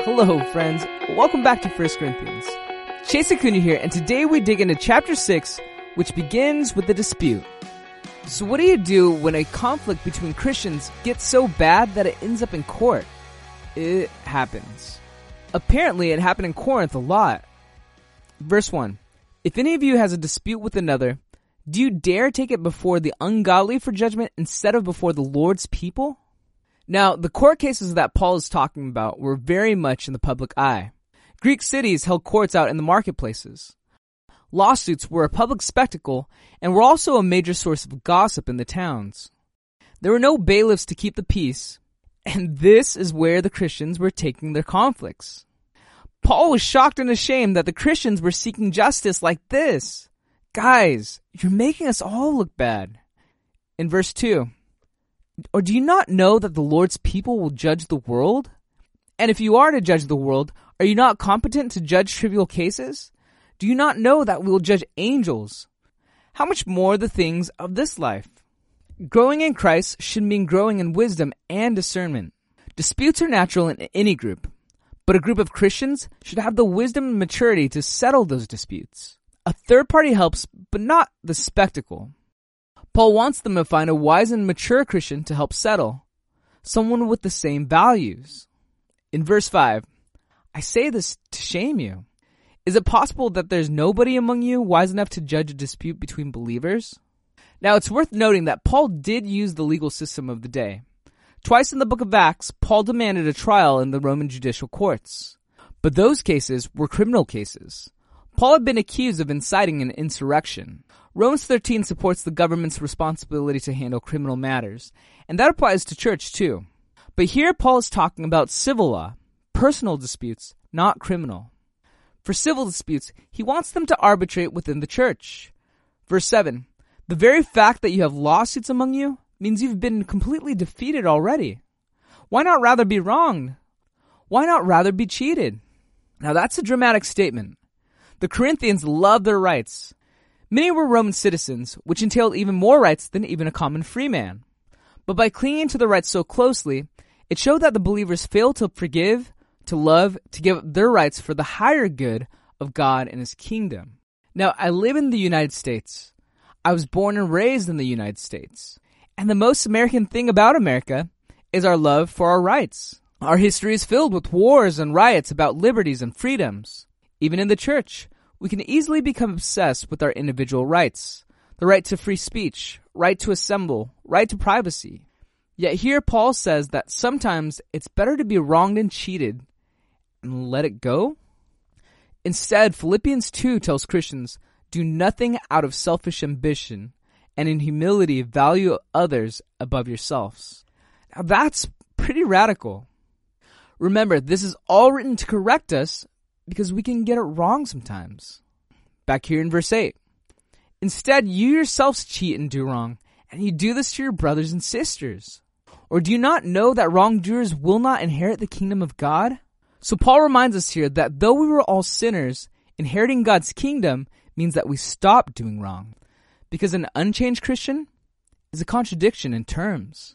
Hello, friends. Welcome back to 1 Corinthians. Chase Acuna here, and today we dig into chapter 6, which begins with a dispute. So what do you do when a conflict between Christians gets so bad that it ends up in court? It happens. Apparently, it happened in Corinth a lot. Verse 1. If any of you has a dispute with another, do you dare take it before the ungodly for judgment instead of before the Lord's people? Now, the court cases that Paul is talking about were very much in the public eye. Greek cities held courts out in the marketplaces. Lawsuits were a public spectacle and were also a major source of gossip in the towns. There were no bailiffs to keep the peace, and this is where the Christians were taking their conflicts. Paul was shocked and ashamed that the Christians were seeking justice like this. Guys, you're making us all look bad. In verse 2, or do you not know that the Lord's people will judge the world? And if you are to judge the world, are you not competent to judge trivial cases? Do you not know that we will judge angels? How much more the things of this life? Growing in Christ should mean growing in wisdom and discernment. Disputes are natural in any group, but a group of Christians should have the wisdom and maturity to settle those disputes. A third party helps, but not the spectacle. Paul wants them to find a wise and mature Christian to help settle, someone with the same values. In verse 5, I say this to shame you. Is it possible that there's nobody among you wise enough to judge a dispute between believers? Now, it's worth noting that Paul did use the legal system of the day. Twice in the book of Acts, Paul demanded a trial in the Roman judicial courts. But those cases were criminal cases. Paul had been accused of inciting an insurrection. Romans 13 supports the government's responsibility to handle criminal matters, and that applies to church too. But here Paul is talking about civil law, personal disputes, not criminal. For civil disputes, he wants them to arbitrate within the church. Verse 7, the very fact that you have lawsuits among you means you've been completely defeated already. Why not rather be wronged? Why not rather be cheated? Now that's a dramatic statement. The Corinthians loved their rights. Many were Roman citizens, which entailed even more rights than even a common free man. But by clinging to the rights so closely, it showed that the believers failed to forgive, to love, to give up their rights for the higher good of God and His kingdom. Now, I live in the United States. I was born and raised in the United States. And the most American thing about America is our love for our rights. Our history is filled with wars and riots about liberties and freedoms. Even in the church, we can easily become obsessed with our individual rights. The right to free speech, right to assemble, right to privacy. Yet here Paul says that sometimes it's better to be wronged and cheated and let it go. Instead, Philippians 2 tells Christians, do nothing out of selfish ambition, and in humility value others above yourselves. Now that's pretty radical. Remember, this is all written to correct us because we can get it wrong sometimes. Back here in verse 8. Instead, you yourselves cheat and do wrong, and you do this to your brothers and sisters. Or do you not know that wrongdoers will not inherit the kingdom of God? So Paul reminds us here that though we were all sinners, inheriting God's kingdom means that we stop doing wrong. Because an unchanged Christian is a contradiction in terms.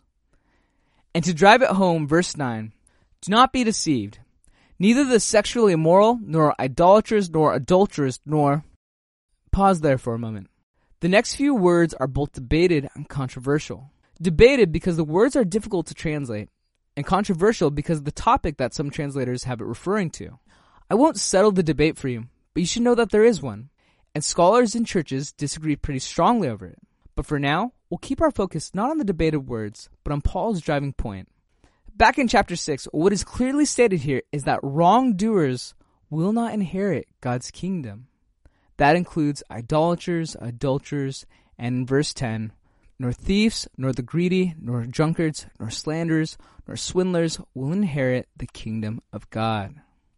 And to drive it home, verse 9, do not be deceived. Neither the sexually immoral, nor idolaters, nor adulterers, nor... Pause there for a moment. The next few words are both debated and controversial. Debated because the words are difficult to translate, and controversial because of the topic that some translators have it referring to. I won't settle the debate for you, but you should know that there is one, and scholars and churches disagree pretty strongly over it. But for now, we'll keep our focus not on the debated words, but on Paul's driving point. Back in chapter 6, what is clearly stated here is that wrongdoers will not inherit God's kingdom. That includes idolaters, adulterers, and in verse 10, nor thieves, nor the greedy, nor drunkards, nor slanderers, nor swindlers will inherit the kingdom of God.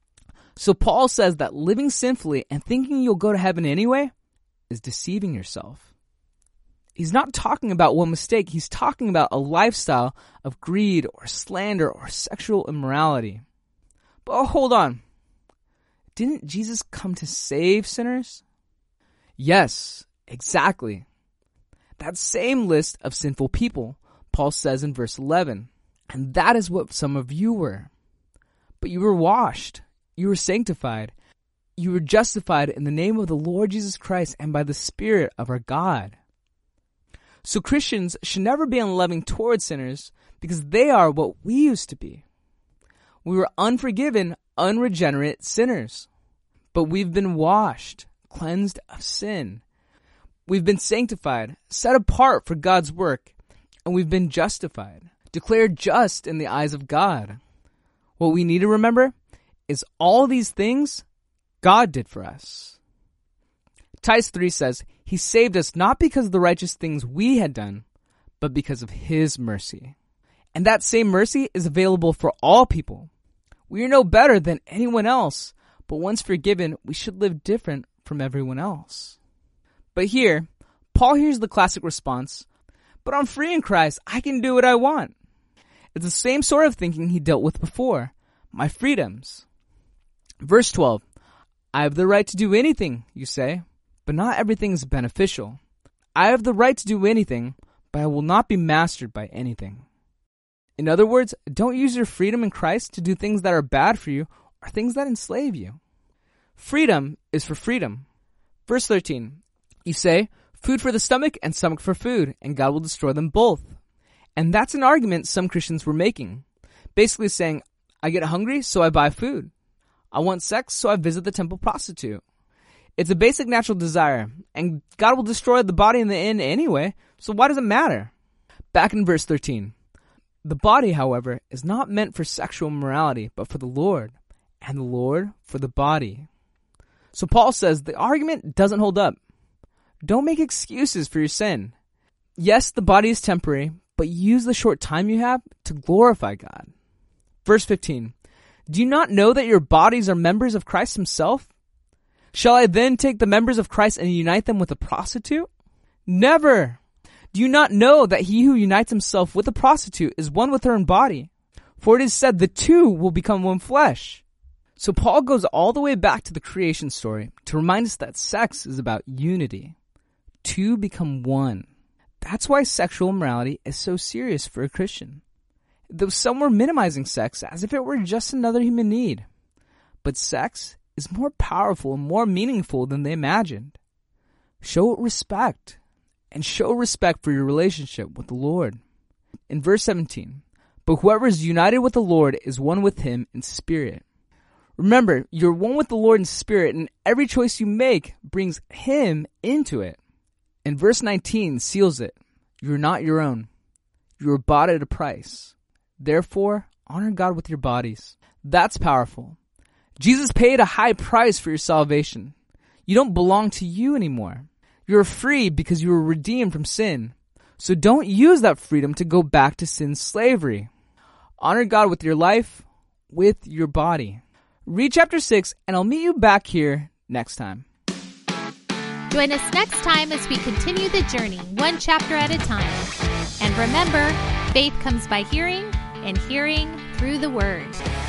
So Paul says that living sinfully and thinking you'll go to heaven anyway is deceiving yourself. He's not talking about one mistake. He's talking about a lifestyle of greed or slander or sexual immorality. But hold on. Didn't Jesus come to save sinners? Yes, exactly. That same list of sinful people, Paul says in verse 11. And that is what some of you were. but you were washed, you were sanctified, you were justified in the name of the Lord Jesus Christ and by the Spirit of our God. So Christians should never be unloving towards sinners because they are what we used to be. We were unforgiven, unregenerate sinners. But we've been washed, cleansed of sin. We've been sanctified, set apart for God's work, and we've been justified, declared just in the eyes of God. What we need to remember is all these things God did for us. Titus 3 says, He saved us not because of the righteous things we had done, but because of His mercy. And that same mercy is available for all people. We are no better than anyone else, but once forgiven, we should live different from everyone else. But here, Paul hears the classic response, but I'm free in Christ, I can do what I want. It's the same sort of thinking he dealt with before, my freedoms. Verse 12, I have the right to do anything, you say, but not everything is beneficial. I have the right to do anything, but I will not be mastered by anything. In other words, don't use your freedom in Christ to do things that are bad for you or things that enslave you. Freedom is for freedom. Verse 13, you say, food for the stomach and stomach for food, and God will destroy them both. And that's an argument some Christians were making. Basically saying, I get hungry, so I buy food. I want sex, so I visit the temple prostitute. It's a basic natural desire, and God will destroy the body in the end anyway, so why does it matter? Back in verse 13. The body, however, is not meant for sexual immorality, but for the Lord, and the Lord for the body. So Paul says the argument doesn't hold up. Don't make excuses for your sin. Yes, the body is temporary, but use the short time you have to glorify God. Verse 15. Do you not know that your bodies are members of Christ himself? Shall I then take the members of Christ and unite them with a prostitute? Never! Do you not know that he who unites himself with a prostitute is one with her in body? For it is said the two will become one flesh. So Paul goes all the way back to the creation story to remind us that sex is about unity. Two become one. That's why sexual immorality is so serious for a Christian. Though some were minimizing sex as if it were just another human need. But sex is more powerful and more meaningful than they imagined. Show it respect. And show respect for your relationship with the Lord. In verse 17, but whoever is united with the Lord is one with him in spirit. Remember, you're one with the Lord in spirit, and every choice you make brings him into it. And verse 19 seals it. You're not your own. You were bought at a price. Therefore, honor God with your bodies. That's powerful. Jesus paid a high price for your salvation. You don't belong to you anymore. You're free because you were redeemed from sin. So don't use that freedom to go back to sin's slavery. Honor God with your life, with your body. Read chapter 6, and I'll meet you back here next time. Join us next time as we continue the journey, one chapter at a time. And remember, faith comes by hearing, and hearing through the Word.